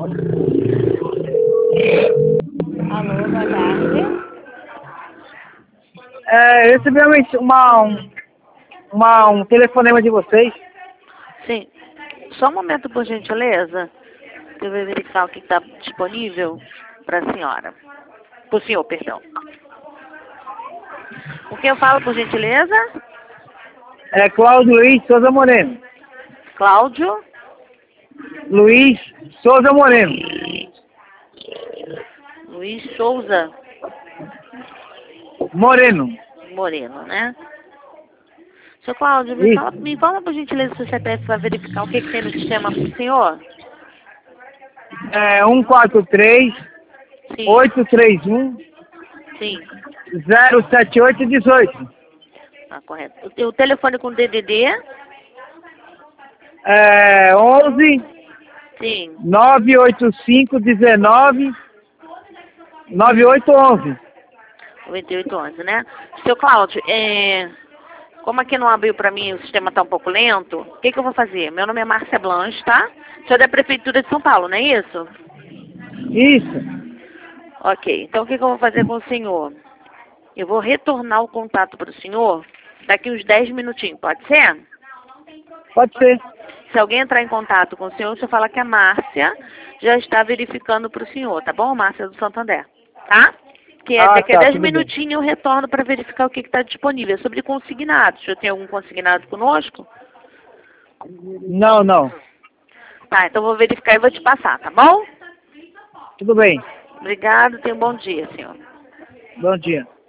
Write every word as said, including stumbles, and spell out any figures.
Alô, boa tarde. É, eu recebi uma, uma, um, uma, um telefonema de vocês. Sim. Só um momento, por gentileza. Que eu vou verificar o que está disponível para a senhora. Para o senhor, perdão. O que eu falo, por gentileza? É Cláudio Luiz Souza Moreno. Cláudio Luiz Souza Moreno. Luiz Souza Moreno. Moreno, né? Seu Cláudio, me Isso. fala, me fala por gentileza se você peça para verificar o que, que tem no sistema para o senhor. É um quatro três, Sim, oito três um, sim. zero sete oito um oito. Tá correto. O teu telefone com D D D? É onze, Sim. nove oito cinco, dezenove, nove oito onze. noventa e oito onze, né? Seu Cláudio, é... como aqui não abriu para mim, o sistema está um pouco lento, o que, que eu vou fazer? Meu nome é Márcia Blanche, tá? Sou da Prefeitura de São Paulo, não é isso? Isso. Ok, então o que, que eu vou fazer com o senhor? Eu vou retornar o contato para o senhor daqui uns dez minutinhos, pode ser? Pode ser. Se alguém entrar em contato com o senhor, você fala que a Márcia já está verificando para o senhor, tá bom? Márcia do Santander, tá? Que é, Ah, daqui a tá, dez tudo bem. minutinhos eu retorno para verificar o que está disponível. É sobre consignado. O senhor tem algum consignado conosco? Não, não. Tá, então eu vou verificar e vou te passar, tá bom? Tudo bem. Obrigado, tenha um bom dia, senhor. Bom dia.